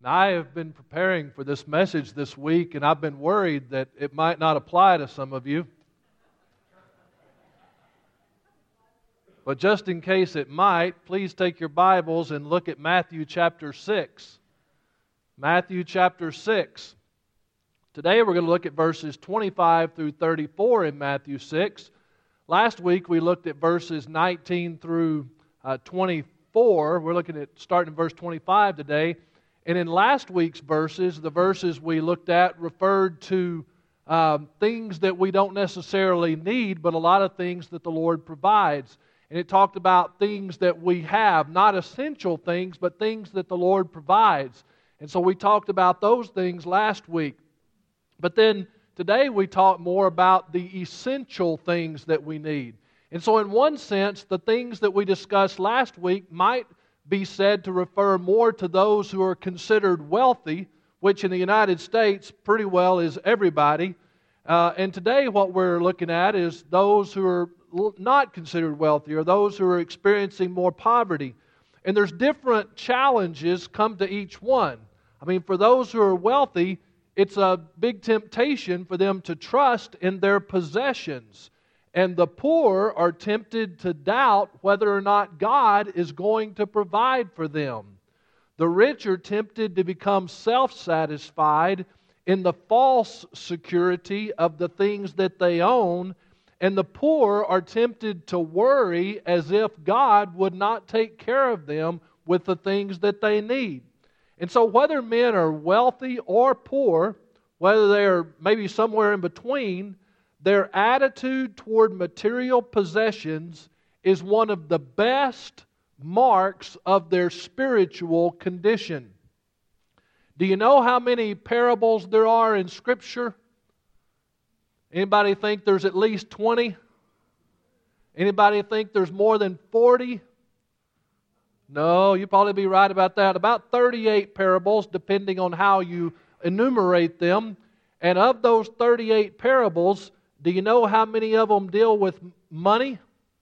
I have been preparing for this message this week, and I've been worried that it might not apply to some of you. But just in case it might, please take your Bibles and look at Matthew chapter 6. Matthew chapter 6. Today we're going to look at verses 25 through 34 in Matthew 6. Last week we looked at verses 19 through 24. We're looking at starting in verse 25 today. And in last week's verses, the verses we looked at referred to things that we don't necessarily need, but a lot of things that the Lord provides. And it talked about things that we have, not essential things, but things that the Lord provides. And so we talked about those things last week. But then today we talk more about the essential things that we need. And so in one sense, the things that we discussed last week might be said to refer more to those who are considered wealthy, which in the United States pretty well is everybody. And today what we're looking at is those who are not considered wealthy, or those who are experiencing more poverty. And there's different challenges come to each one. I mean, for those who are wealthy, it's a big temptation for them to trust in their possessions. And the poor are tempted to doubt whether or not God is going to provide for them. The rich are tempted to become self-satisfied in the false security of the things that they own. And the poor are tempted to worry as if God would not take care of them with the things that they need. And so whether men are wealthy or poor, whether they are maybe somewhere in between, their attitude toward material possessions is one of the best marks of their spiritual condition. Do you know how many parables there are in Scripture? Anybody think there's at least 20? Anybody think there's more than 40? No, you'd probably be right about that. About 38 parables, depending on how you enumerate them. And of those 38 parables, do you know how many of them deal with money?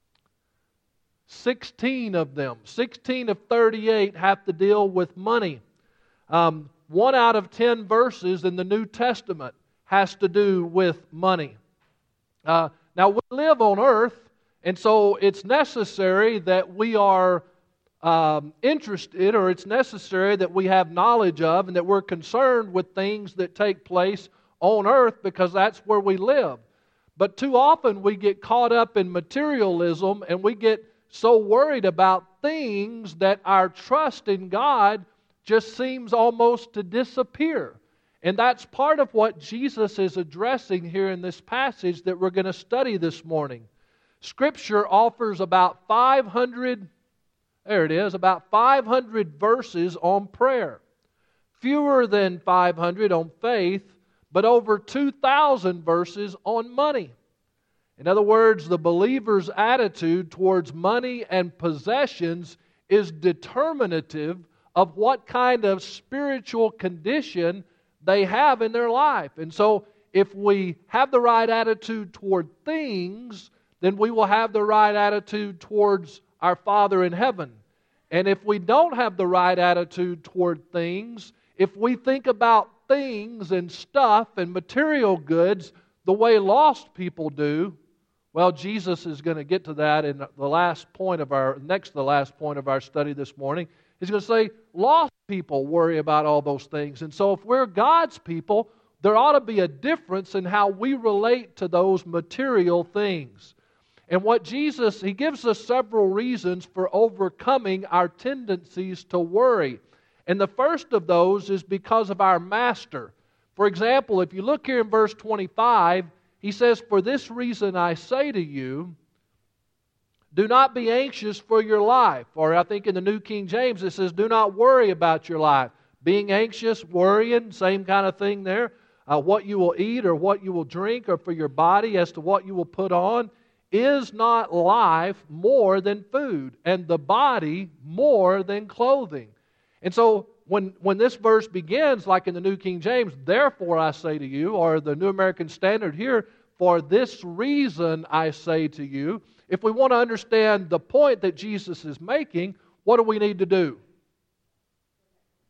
16 of them. 16 of 38 have to deal with money. 1 out of 10 verses in the New Testament has to do with money. Now, we live on earth, and so it's necessary that we are interested, or it's necessary that we have knowledge of, and that we're concerned with things that take place on earth, because that's where we live. But too often we get caught up in materialism, and we get so worried about things that our trust in God just seems almost to disappear. And that's part of what Jesus is addressing here in this passage that we're going to study this morning. Scripture offers about 500 verses on prayer. Fewer than 500 on faith, but over 2,000 verses on money. In other words, the believer's attitude towards money and possessions is determinative of what kind of spiritual condition they have in their life. And so, if we have the right attitude toward things, then we will have the right attitude towards our Father in heaven. And if we don't have the right attitude toward things, if we think about things and stuff and material goods the way lost people do, well, Jesus is going to get to that in the last point of our study this morning. He's going to say, lost people worry about all those things. And so if we're God's people, there ought to be a difference in how we relate to those material things. And what Jesus, He gives us several reasons for overcoming our tendencies to worry. And the first of those is because of our master. For example, if you look here in verse 25, He says, "For this reason I say to you, do not be anxious for your life." Or I think in the New King James it says, "Do not worry about your life." Being anxious, worrying, same kind of thing there. What you will eat or what you will drink, or for your body as to what you will put on. Is not life more than food, and the body more than clothing? And so when this verse begins, like in the New King James, "Therefore I say to you," or the New American Standard here, "For this reason I say to you," if we want to understand the point that Jesus is making, what do we need to do?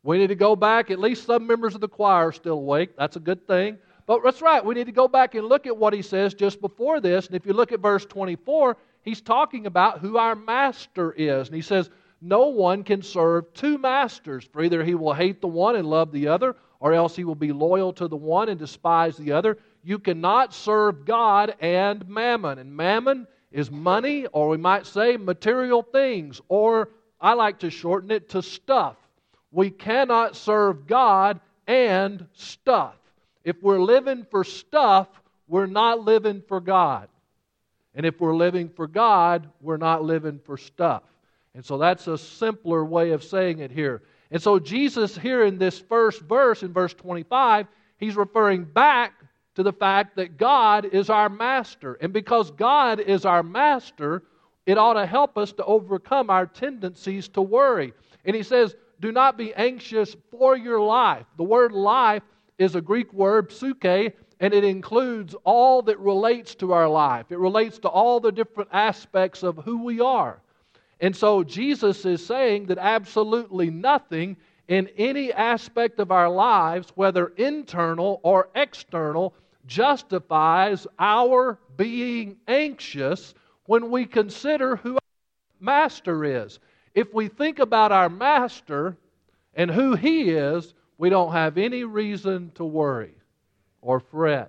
We need to go back. At least some members of the choir are still awake. That's a good thing. But that's right. We need to go back and look at what he says just before this. And if you look at verse 24, he's talking about who our master is. And he says, no one can serve two masters, for either he will hate the one and love the other, or else he will be loyal to the one and despise the other. You cannot serve God and mammon. And mammon is money, or we might say material things, or I like to shorten it to stuff. We cannot serve God and stuff. If we're living for stuff, we're not living for God. And if we're living for God, we're not living for stuff. And so that's a simpler way of saying it here. And so Jesus here in this first verse, in verse 25, he's referring back to the fact that God is our master. And because God is our master, it ought to help us to overcome our tendencies to worry. And he says, do not be anxious for your life. The word life is a Greek word, psyche, and it includes all that relates to our life. It relates to all the different aspects of who we are. And so Jesus is saying that absolutely nothing in any aspect of our lives, whether internal or external, justifies our being anxious when we consider who our master is. If we think about our master and who he is, we don't have any reason to worry or fret.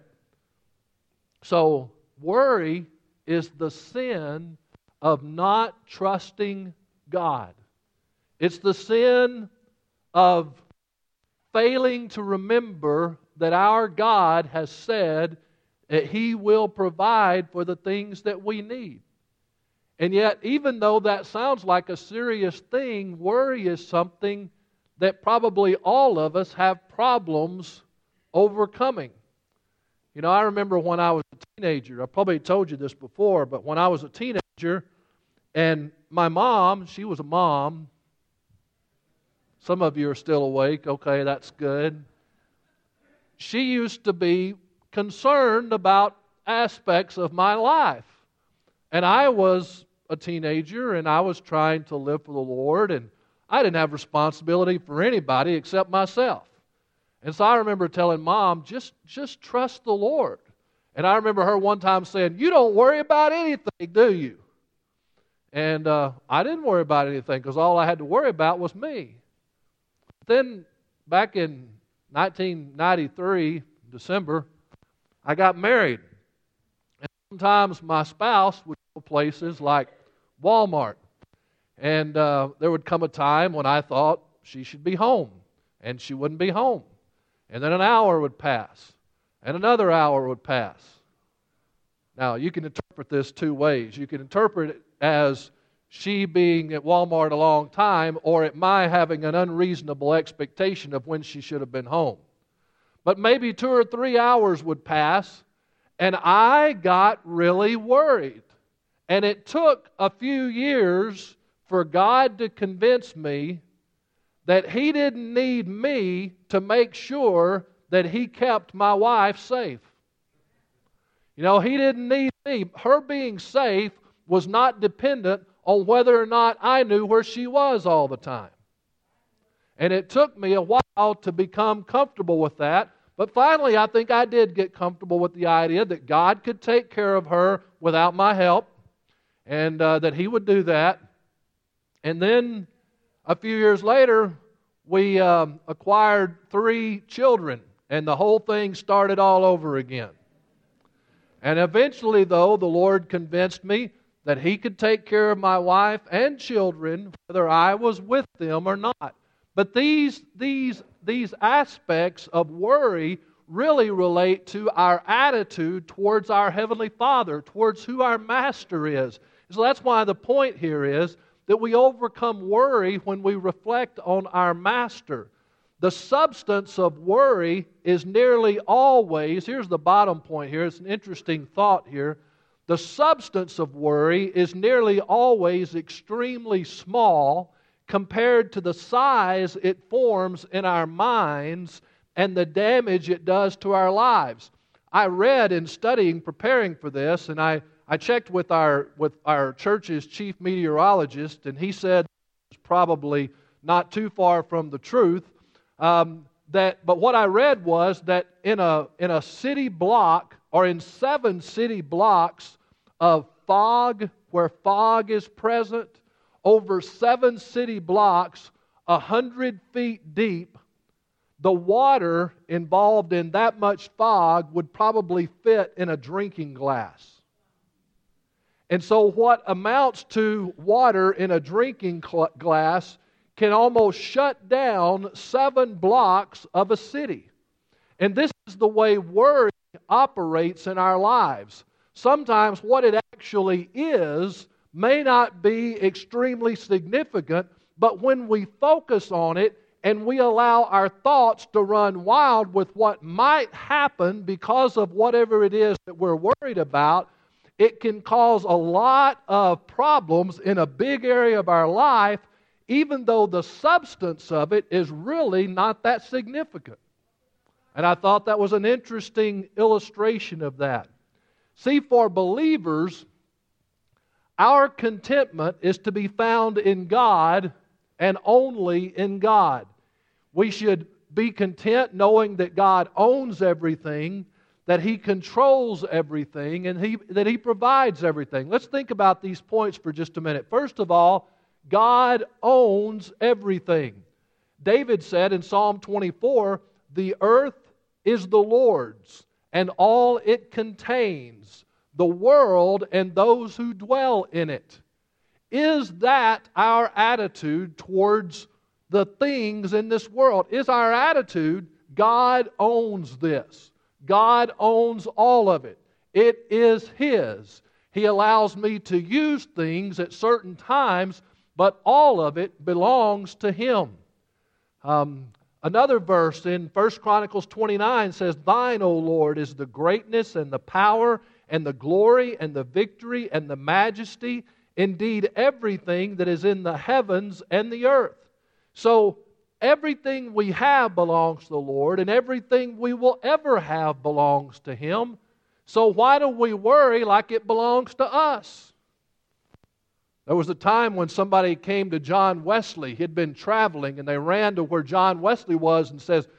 So, worry is the sin of not trusting God. It's the sin of failing to remember that our God has said that He will provide for the things that we need. And yet, even though that sounds like a serious thing, worry is something that probably all of us have problems overcoming. You know, I remember when I was a teenager, I probably told you this before, but when I was a teenager, and my mom, she was a mom. Some of you are still awake. Okay, that's good. She used to be concerned about aspects of my life. And I was a teenager, and I was trying to live for the Lord, and I didn't have responsibility for anybody except myself. And so I remember telling Mom, just trust the Lord. And I remember her one time saying, you don't worry about anything, do you? And I didn't worry about anything because all I had to worry about was me. Then back in 1993, December, I got married. And sometimes my spouse would go places like Walmart. And there would come a time when I thought she should be home, and she wouldn't be home. And then an hour would pass, and another hour would pass. Now, you can interpret this two ways. You can interpret it as she being at Walmart a long time, or at my having an unreasonable expectation of when she should have been home. But maybe 2 or 3 hours would pass, and I got really worried. And it took a few years for God to convince me that He didn't need me to make sure that He kept my wife safe. You know, He didn't need me. Her being safe was not dependent on whether or not I knew where she was all the time. And it took me a while to become comfortable with that. But finally, I think I did get comfortable with the idea that God could take care of her without my help, and that He would do that. And then a few years later, we acquired 3 children, and the whole thing started all over again. And eventually, though, the Lord convinced me that He could take care of my wife and children, whether I was with them or not. But these aspects of worry really relate to our attitude towards our Heavenly Father, towards who our Master is. So that's why the point here is that we overcome worry when we reflect on our Master. The substance of worry is nearly always, here's the bottom point here, it's an interesting thought here. The substance of worry is nearly always extremely small compared to the size it forms in our minds and the damage it does to our lives. I read in studying, preparing for this, and I checked with our church's chief meteorologist, and he said it's probably not too far from the truth, But what I read was that in a city block, or in 7 city blocks of fog, where fog is present, over 7 city blocks, 100 feet deep, the water involved in that much fog would probably fit in a drinking glass. And so what amounts to water in a drinking glass can almost shut down 7 blocks of a city. And this is the way worry operates in our lives. Sometimes what it actually is may not be extremely significant, but when we focus on it and we allow our thoughts to run wild with what might happen because of whatever it is that we're worried about, it can cause a lot of problems in a big area of our life, even though the substance of it is really not that significant. And I thought that was an interesting illustration of that. See, for believers, our contentment is to be found in God and only in God. We should be content knowing that God owns everything, that He controls everything, and that He provides everything. Let's think about these points for just a minute. First of all, God owns everything. David said in Psalm 24, "The earth is the Lord's, and all it contains, the world and those who dwell in it." Is that our attitude towards the things in this world? Is our attitude, God owns this. God owns all of it. It is His. He allows me to use things at certain times, but all of it belongs to Him. Another verse in 1 Chronicles 29 says, "Thine, O Lord, is the greatness and the power and the glory and the victory and the majesty, indeed everything that is in the heavens and the earth." So everything we have belongs to the Lord, and everything we will ever have belongs to Him. So why do we worry like it belongs to us? There was a time when somebody came to John Wesley. He'd been traveling, and they ran to where John Wesley was and said,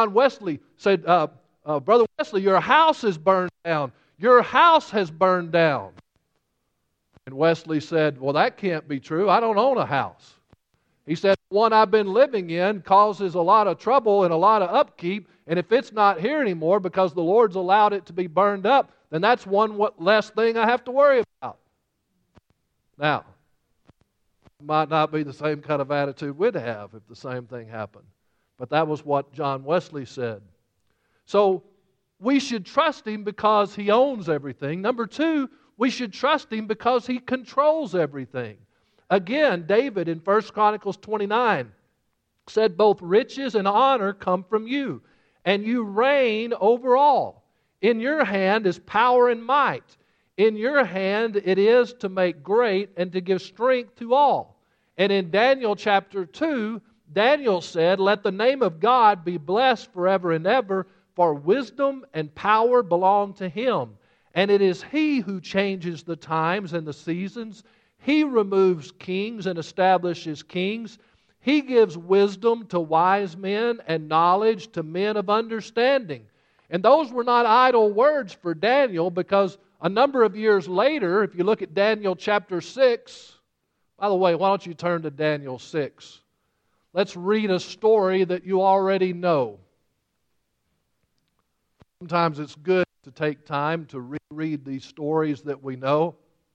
"Brother Wesley, your house is burned down. Your house has burned down." And Wesley said, "Well, that can't be true. I don't own a house." He said, "The one I've been living in causes a lot of trouble and a lot of upkeep, and if it's not here anymore because the Lord's allowed it to be burned up, then that's one less thing I have to worry about." Now, it might not be the same kind of attitude we'd have if the same thing happened. But that was what John Wesley said. So, we should trust Him because He owns everything. Number 2, we should trust Him because He controls everything. Again, David in 1 Chronicles 29 said, "Both riches and honor come from You, and You reign over all. In Your hand is power and might. In Your hand it is to make great and to give strength to all." And in Daniel chapter 2, Daniel said, "Let the name of God be blessed forever and ever, for wisdom and power belong to Him. And it is He who changes the times and the seasons. He removes kings and establishes kings. He gives wisdom to wise men and knowledge to men of understanding." And those were not idle words for Daniel, because a number of years later, if you look at Daniel chapter 6, by the way, why don't you turn to Daniel 6? Let's read a story that you already know. Sometimes it's good to take time to reread these stories that we know.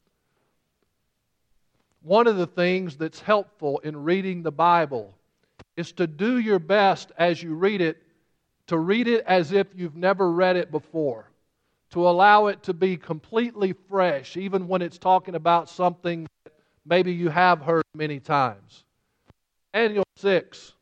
One of the things that's helpful in reading the Bible is to do your best as you read it, to read it as if you've never read it before, to allow it to be completely fresh, even when it's talking about something that maybe you have heard many times. Daniel 6.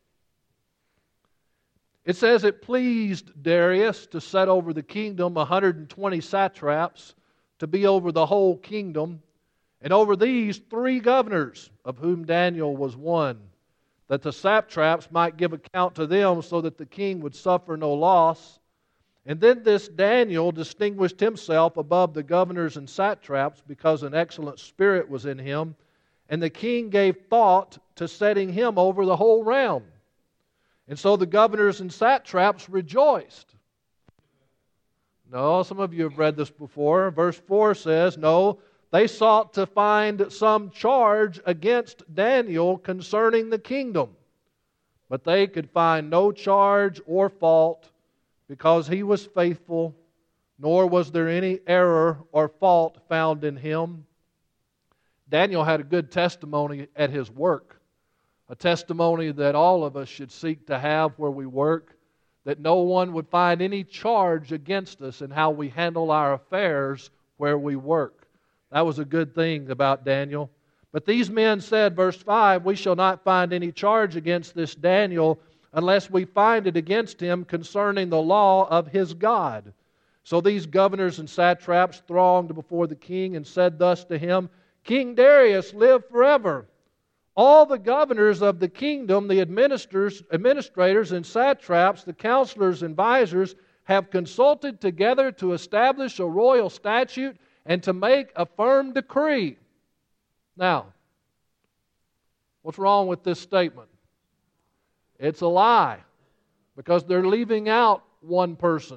It says, "It pleased Darius to set over the kingdom 120 satraps, to be over the whole kingdom, and over these 3 governors, of whom Daniel was one, that the satraps might give account to them, so that the king would suffer no loss. And then this Daniel distinguished himself above the governors and satraps, because an excellent spirit was in him, and the king gave thought to setting him over the whole realm. And so the governors and satraps rejoiced. No, some of you have read this before. Verse 4 says, no, they sought to find some charge against Daniel concerning the kingdom. But they could find no charge or fault, because he was faithful, nor was there any error or fault found in him. Daniel had a good testimony at his work, a testimony that all of us should seek to have where we work, that no one would find any charge against us in how we handle our affairs where we work. That was a good thing about Daniel. But these men said, verse 5, we shall not find any charge against this Daniel unless we find it against him concerning the law of his God. So these governors and satraps thronged before the king and said thus to him, King Darius, live forever. All the governors of the kingdom, the administrators and satraps, the counselors and advisors, have consulted together to establish a royal statute and to make a firm decree. Now, what's wrong with this statement? It's a lie, because they're leaving out one person.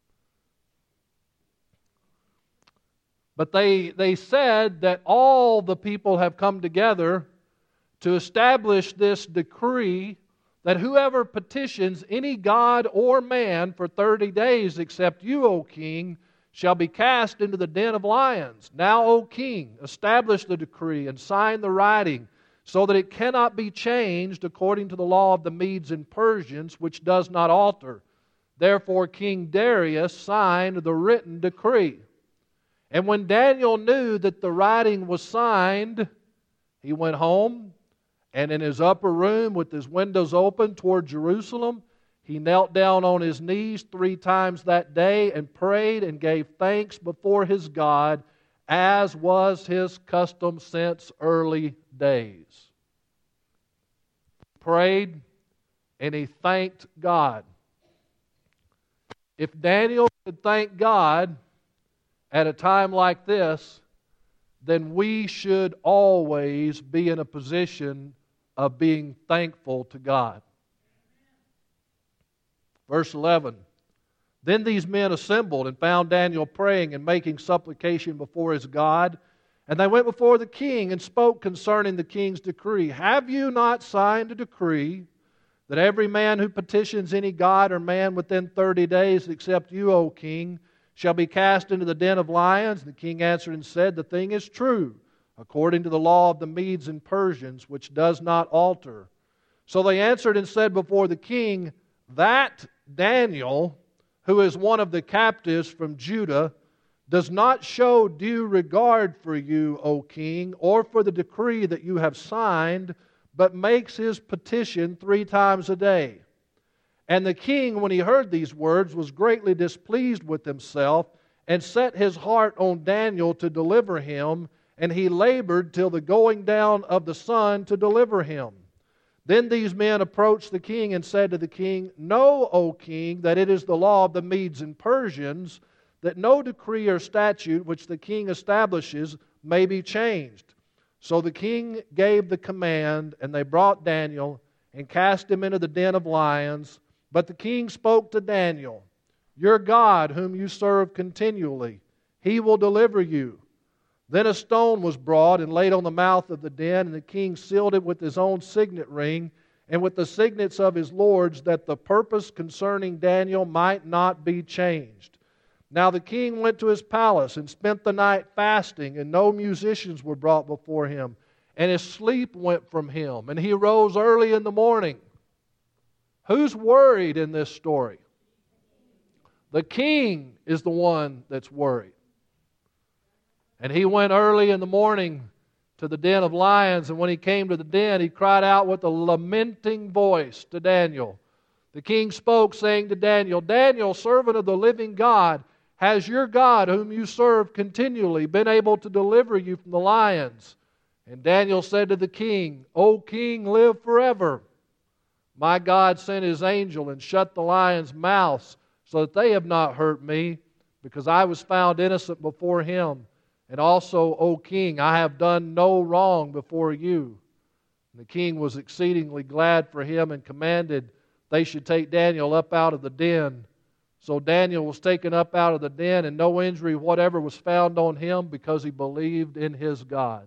But they said that all the people have come together to establish this decree that whoever petitions any god or man for 30 days except you, O king, shall be cast into the den of lions. Now, O king, establish the decree and sign the writing, so that it cannot be changed according to the law of the Medes and Persians, which does not alter. Therefore King Darius signed the written decree. And when Daniel knew that the writing was signed, he went home, and in his upper room with his windows open toward Jerusalem, he knelt down on his knees 3 times that day and prayed and gave thanks before his God, as was his custom since early days. He prayed and he thanked God. If Daniel could thank God at a time like this, then we should always be in a position of being thankful to God. Verse 11, then these men assembled and found Daniel praying and making supplication before his God. And they went before the king and spoke concerning the king's decree. Have you not signed a decree that every man who petitions any god or man within 30 days except you, O king, shall be cast into the den of lions? And the king answered and said, the thing is true, according to the law of the Medes and Persians, which does not alter. So they answered and said before the king, that Daniel, who is one of the captives from Judah, does not show due regard for you, O king, or for the decree that you have signed, but makes his petition 3 times a day. And the king, when he heard these words, was greatly displeased with himself, and set his heart on Daniel to deliver him, and he labored till the going down of the sun to deliver him. Then these men approached the king and said to the king, know, O king, that it is the law of the Medes and Persians, that no decree or statute which the king establishes may be changed. So the king gave the command, and they brought Daniel and cast him into the den of lions. But the king spoke to Daniel, your God, whom you serve continually, he will deliver you. Then a stone was brought and laid on the mouth of the den, and the king sealed it with his own signet ring and with the signets of his lords, that the purpose concerning Daniel might not be changed. Now the king went to his palace and spent the night fasting, and no musicians were brought before him, and his sleep went from him, and he rose early in the morning. Who's worried in this story? The king is the one that's worried. And he went early in the morning to the den of lions, and when he came to the den, he cried out with a lamenting voice to Daniel. The king spoke, saying to Daniel, Daniel, servant of the living God, has your God, whom you serve continually, been able to deliver you from the lions? And Daniel said to the king, O king, live forever. My God sent his angel and shut the lions' mouths, so that they have not hurt me, because I was found innocent before him. And also, O king, I have done no wrong before you. And the king was exceedingly glad for him and commanded they should take Daniel up out of the den. So Daniel was taken up out of the den, and no injury whatever was found on him because he believed in his God.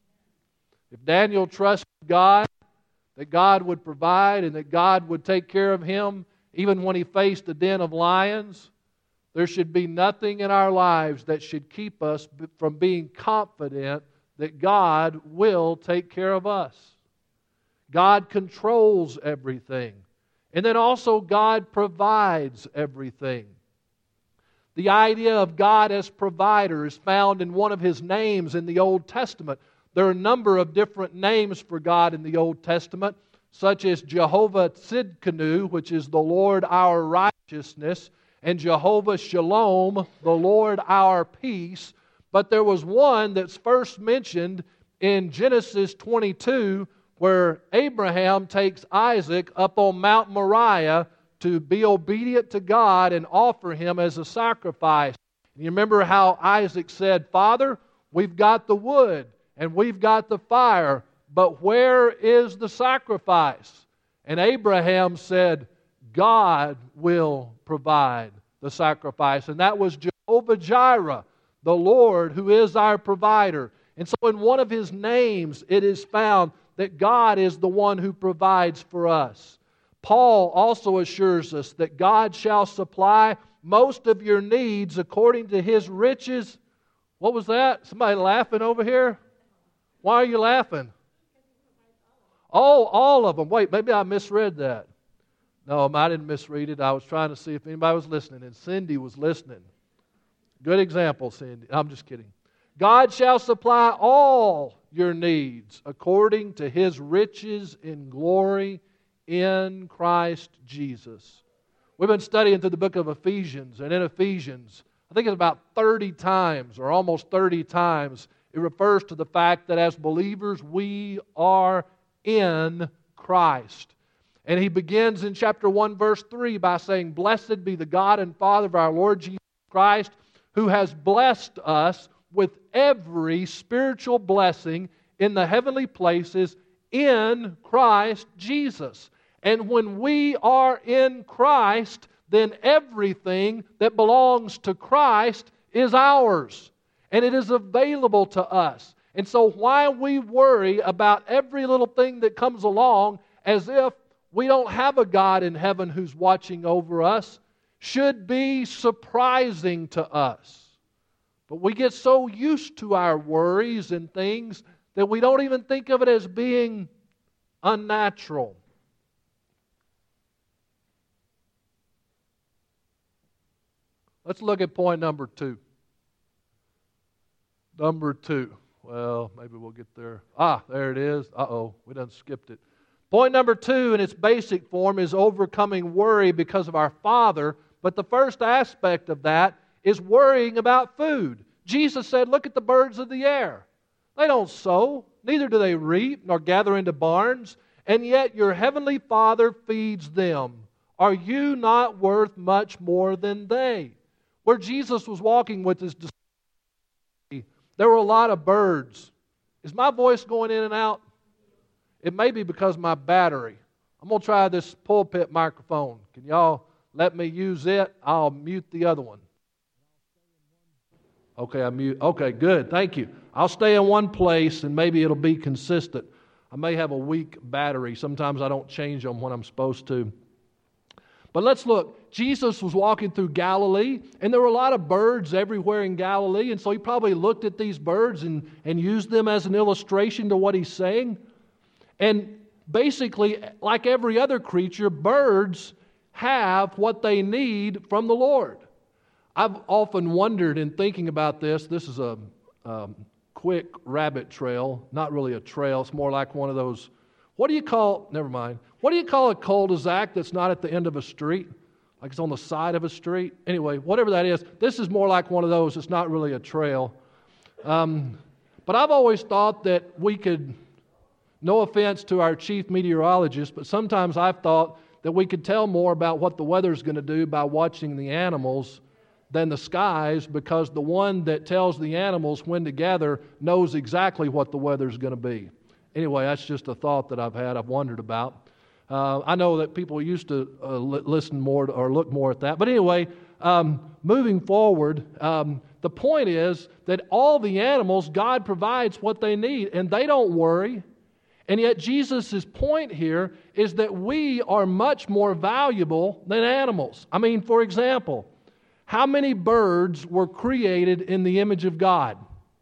If Daniel trusted God, that God would provide and that God would take care of him, even when he faced a den of lions, there should be nothing in our lives that should keep us from being confident that God will take care of us. God controls everything. And then also God provides everything. The idea of God as provider is found in one of His names in the Old Testament. There are a number of different names for God in the Old Testament, such as Jehovah Tzidkenu, which is the Lord our righteousness, and Jehovah Shalom, the Lord our peace. But there was one that's first mentioned in Genesis 22, where Abraham takes Isaac up on Mount Moriah to be obedient to God and offer him as a sacrifice. And you remember how Isaac said, "Father, we've got the wood and we've got the fire, but where is the sacrifice?" And Abraham said, "God will provide the sacrifice." And that was Jehovah Jireh, the Lord who is our provider. And so in one of His names it is found that God is the one who provides for us. Paul also assures us that God shall supply most of your needs according to His riches. What was that? Somebody laughing over here? Why are you laughing? Oh, all of them. Wait, maybe I misread that. No, I didn't misread it. I was trying to see if anybody was listening, and Cindy was listening. Good example, Cindy. I'm just kidding. God shall supply all your needs according to His riches in glory in Christ Jesus. We've been studying through the book of Ephesians, and in Ephesians, I think it's about 30 times, or almost 30 times, it refers to the fact that as believers we are in Christ. And he begins in chapter 1, verse 3 by saying, "Blessed be the God and Father of our Lord Jesus Christ, who has blessed us with every spiritual blessing in the heavenly places in Christ Jesus." And when we are in Christ, then everything that belongs to Christ is ours. And it is available to us. And so why we worry about every little thing that comes along as if we don't have a God in heaven who's watching over us should be surprising to us. But we get so used to our worries and things that we don't even think of it as being unnatural. Let's look at point number 2. Number 2. Well, maybe we'll get there. There it is. We done skipped it. Point number 2 in its basic form is overcoming worry because of our Father. But the first aspect of that is worrying about food. Jesus said, "Look at the birds of the air. They don't sow, neither do they reap, nor gather into barns, and yet your heavenly Father feeds them. Are you not worth much more than they?" Where Jesus was walking with His disciples, there were a lot of birds. Is my voice going in and out? It may be because of my battery. I'm going to try this pulpit microphone. Can y'all let me use it? I'll mute the other one. Okay, I mute. Okay, good. Thank you. I'll stay in one place and maybe it'll be consistent. I may have a weak battery. Sometimes I don't change them when I'm supposed to. But let's look. Jesus was walking through Galilee, and there were a lot of birds everywhere in Galilee, and so He probably looked at these birds and used them as an illustration to what He's saying. And basically, like every other creature, birds have what they need from the Lord. I've often wondered in thinking about this. This is a quick rabbit trail. Not really a trail. It's more like one of those, what do you call a cul-de-sac that's not at the end of a street? Like it's on the side of a street? Anyway, whatever that is, this is more like one of those. It's not really a trail. But I've always thought that we could, no offense to our chief meteorologist, but sometimes I've thought that we could tell more about what the weather's going to do by watching the animals than the skies, because the one that tells the animals when to gather knows exactly what the weather's going to be. Anyway, that's just a thought that I've wondered about. I know that people used to listen more or look more at that. But anyway, moving forward, the point is that all the animals, God provides what they need, and they don't worry. And yet Jesus' point here is that we are much more valuable than animals. I mean, for example, how many birds were created in the image of God?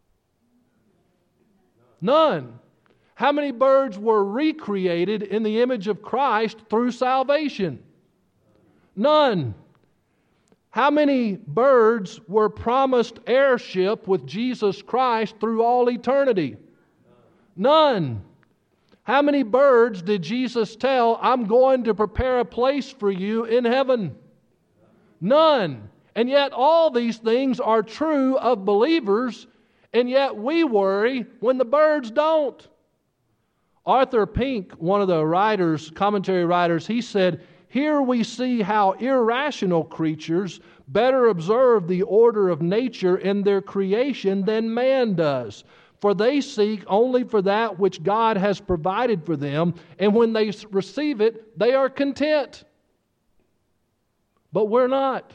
None. How many birds were recreated in the image of Christ through salvation? None. How many birds were promised heirship with Jesus Christ through all eternity? None. How many birds did Jesus tell, I'm going to prepare a place for you in heaven? None. And yet all these things are true of believers, and yet we worry when the birds don't. Arthur Pink, one of the writers, commentary writers, he said, here we see how irrational creatures better observe the order of nature in their creation than man does. For they seek only for that which God has provided for them, and when they receive it, they are content. But we're not.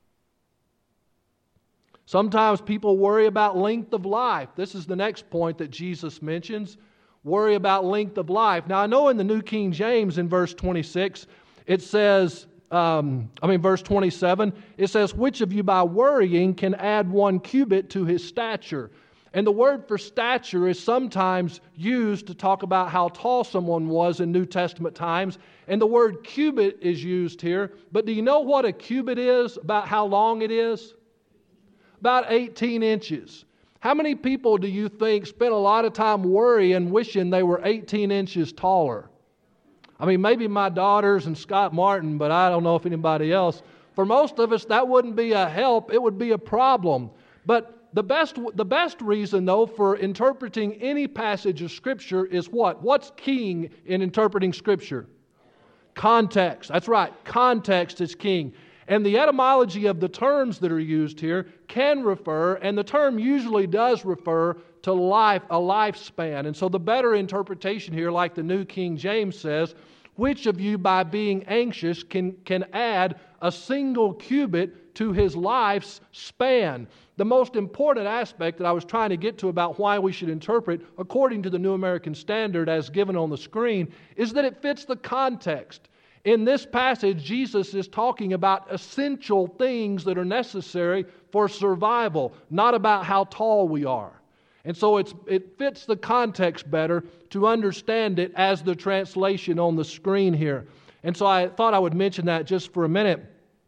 Sometimes people worry about length of life. This is the next point that Jesus mentions. Worry about length of life. Now, I know in the New King James in verse 26, it says, verse 27, it says, which of you by worrying can add 1 cubit to his stature? And the word for stature is sometimes used to talk about how tall someone was in New Testament times. And the word cubit is used here. But do you know what a cubit is? About how long it is? About 18 inches. How many people do you think spend a lot of time worrying, wishing they were 18 inches taller? I mean, maybe my daughters and Scott Martin, but I don't know if anybody else. For most of us, that wouldn't be a help. It would be a problem. But the best reason, though, for interpreting any passage of Scripture is what? What's king in interpreting Scripture? Context. That's right. Context is king. And the etymology of the terms that are used here can refer, and the term usually does refer to life, a lifespan. And so the better interpretation here, like the New King James says, which of you by being anxious can add a single cubit to his life's span? The most important aspect that I was trying to get to about why we should interpret according to the New American Standard as given on the screen is that it fits the context. In this passage, Jesus is talking about essential things that are necessary for survival, not about how tall we are. And so it fits the context better to understand it as the translation on the screen here. And so I thought I would mention that just for a minute.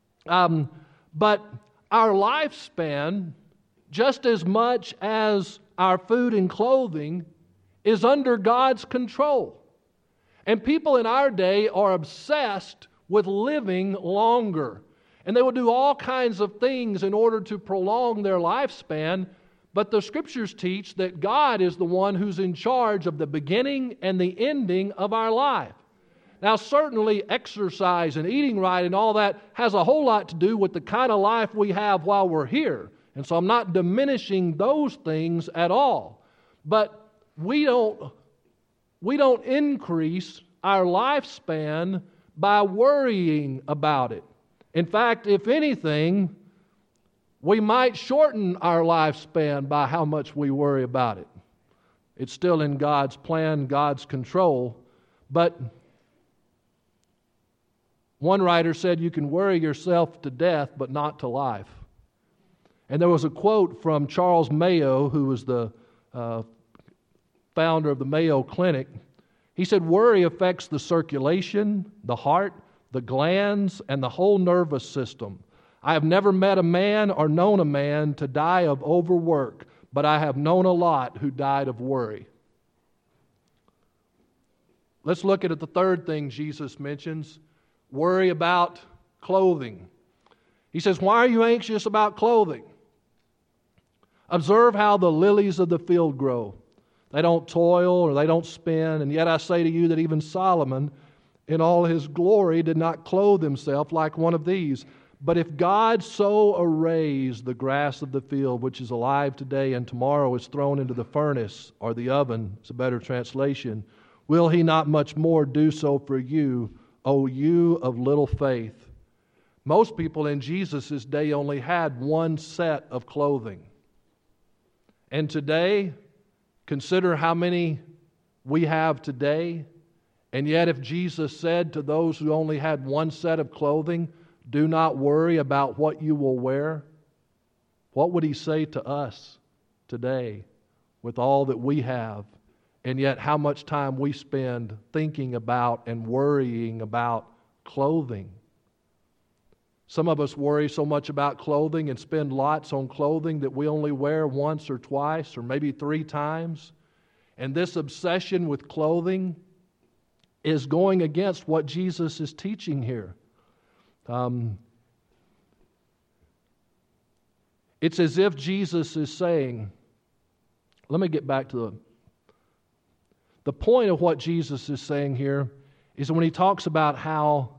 But our lifespan, just as much as our food and clothing, is under God's control. And people in our day are obsessed with living longer. And they will do all kinds of things in order to prolong their lifespan. But the Scriptures teach that God is the one who's in charge of the beginning and the ending of our life. Now, certainly exercise and eating right and all that has a whole lot to do with the kind of life we have while we're here. And so I'm not diminishing those things at all. But we don't increase our lifespan by worrying about it. In fact, if anything, we might shorten our lifespan by how much we worry about it. It's still in God's plan, God's control. But one writer said you can worry yourself to death, but not to life. And there was a quote from Charles Mayo, who was the founder of the Mayo Clinic. He said, worry affects the circulation, the heart, the glands, and the whole nervous system. I have never met a man or known a man to die of overwork, but I have known a lot who died of worry. Let's look at the third thing Jesus mentions, worry about clothing. He says, why are you anxious about clothing? Observe how the lilies of the field grow. They don't toil or they don't spin, and yet I say to you that even Solomon, in all his glory, did not clothe himself like one of these. But if God so arrays the grass of the field, which is alive today and tomorrow is thrown into the furnace or the oven, it's a better translation, will He not much more do so for you, O you of little faith? Most people in Jesus' day only had one set of clothing. And today, consider how many we have today. And yet if Jesus said to those who only had one set of clothing, do not worry about what you will wear, what would He say to us today with all that we have, and yet how much time we spend thinking about and worrying about clothing? Some of us worry so much about clothing and spend lots on clothing that we only wear once or twice or maybe 3 times. And this obsession with clothing is going against what Jesus is teaching here. It's as if Jesus is saying, let me get back to the point of what Jesus is saying here is when He talks about how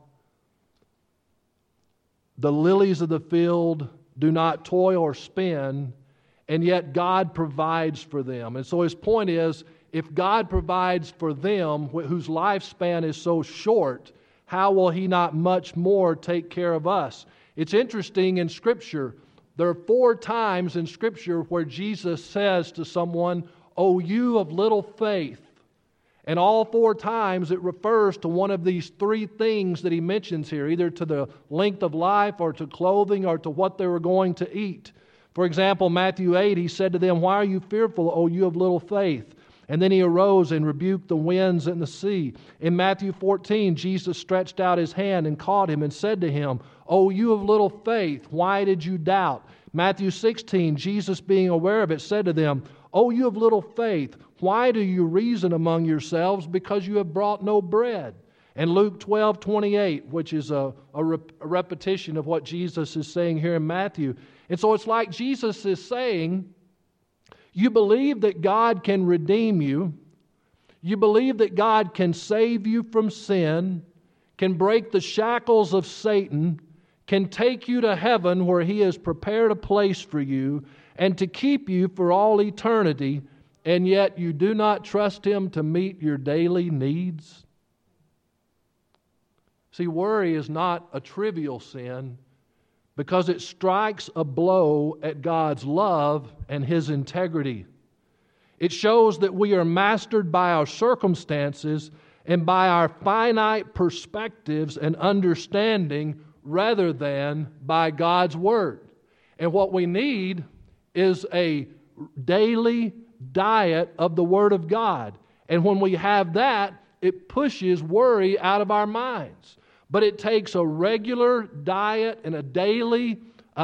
the lilies of the field do not toil or spin, and yet God provides for them. And so His point is, if God provides for them whose lifespan is so short, how will He not much more take care of us? It's interesting in Scripture, there are 4 times in Scripture where Jesus says to someone, "O you of little faith." And all 4 times it refers to one of these 3 things that He mentions here, either to the length of life or to clothing or to what they were going to eat. For example, Matthew 8, He said to them, "Why are you fearful, O you of little faith?" And then He arose and rebuked the winds and the sea. In Matthew 14, Jesus stretched out His hand and caught him and said to him, "O you of little faith, why did you doubt?" Matthew 16, Jesus being aware of it, said to them, "O you of little faith, why do you reason among yourselves because you have brought no bread?" And Luke 12:28, which is a repetition of what Jesus is saying here in Matthew. And so it's like Jesus is saying, you believe that God can redeem you. You believe that God can save you from sin, can break the shackles of Satan, can take you to heaven where He has prepared a place for you, and to keep you for all eternity, and yet you do not trust Him to meet your daily needs? See, worry is not a trivial sin because it strikes a blow at God's love and His integrity. It shows that we are mastered by our circumstances and by our finite perspectives and understanding rather than by God's Word. And what we need is a daily diet of the Word of God. And when we have that, it pushes worry out of our minds. But it takes a regular diet and a daily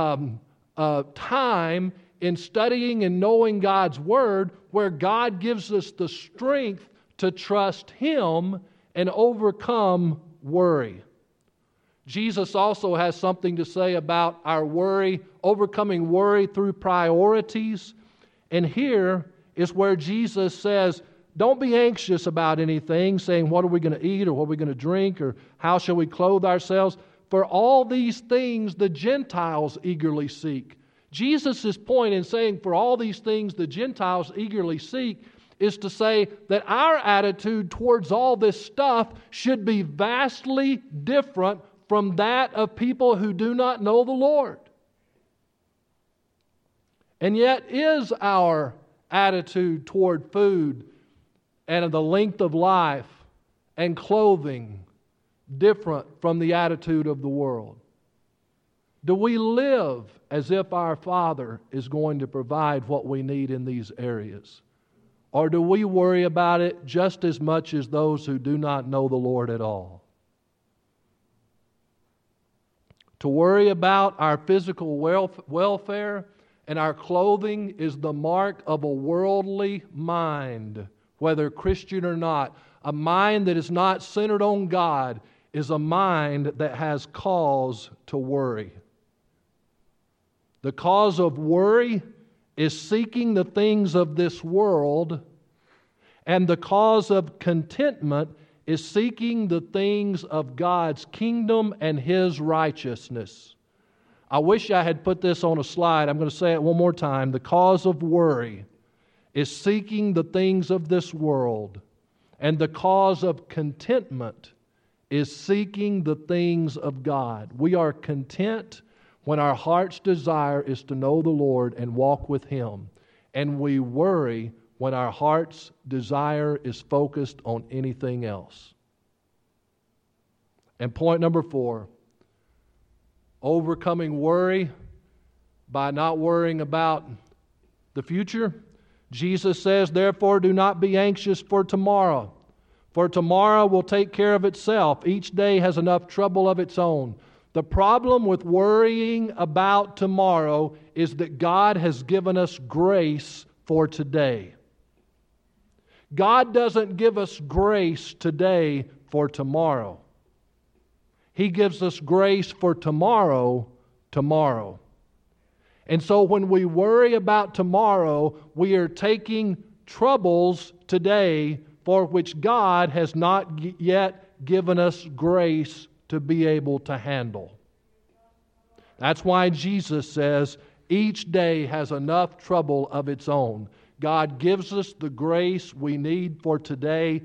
time in studying and knowing God's Word where God gives us the strength to trust Him and overcome worry. Jesus also has something to say about our worry, overcoming worry through priorities. And here is where Jesus says, don't be anxious about anything, saying, what are we going to eat, or what are we going to drink, or how shall we clothe ourselves? For all these things the Gentiles eagerly seek. Jesus' point in saying, for all these things the Gentiles eagerly seek, is to say that our attitude towards all this stuff should be vastly different from that of people who do not know the Lord. And yet is our attitude toward food and the length of life and clothing different from the attitude of the world? Do we live as if our Father is going to provide what we need in these areas? Or do we worry about it just as much as those who do not know the Lord at all? To worry about our physical welfare and our clothing is the mark of a worldly mind, whether Christian or not. A mind that is not centered on God is a mind that has cause to worry. The cause of worry is seeking the things of this world, and the cause of contentment is seeking the things of God's kingdom and His righteousness. I wish I had put this on a slide. I'm going to say it one more time. The cause of worry is seeking the things of this world, And the cause of contentment is seeking the things of God. We are content when our heart's desire is to know the Lord and walk with Him. And we worry when our heart's desire is focused on anything else. And point number 4, overcoming worry by not worrying about the future. Jesus says, therefore, do not be anxious for tomorrow will take care of itself. Each day has enough trouble of its own. The problem with worrying about tomorrow is that God has given us grace for today. God doesn't give us grace today for tomorrow. He gives us grace for tomorrow. And so when we worry about tomorrow, we are taking troubles today for which God has not yet given us grace to be able to handle. That's why Jesus says each day has enough trouble of its own. God gives us the grace we need for today.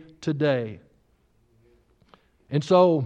And so,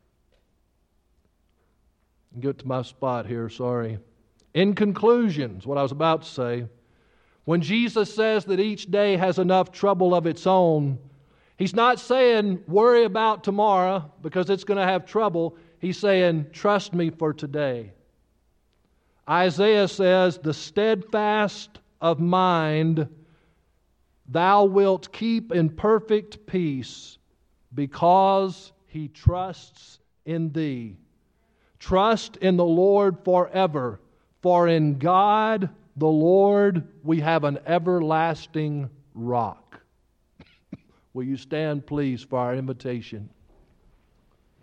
get to my spot here, sorry. In conclusion, is what I was about to say. When Jesus says that each day has enough trouble of its own, He's not saying worry about tomorrow because it's going to have trouble. He's saying trust me for today. Isaiah says, the steadfast of mind thou wilt keep in perfect peace because he trusts in thee. Trust in the Lord forever, for in God the Lord we have an everlasting rock. Will you stand, please, for our invitation?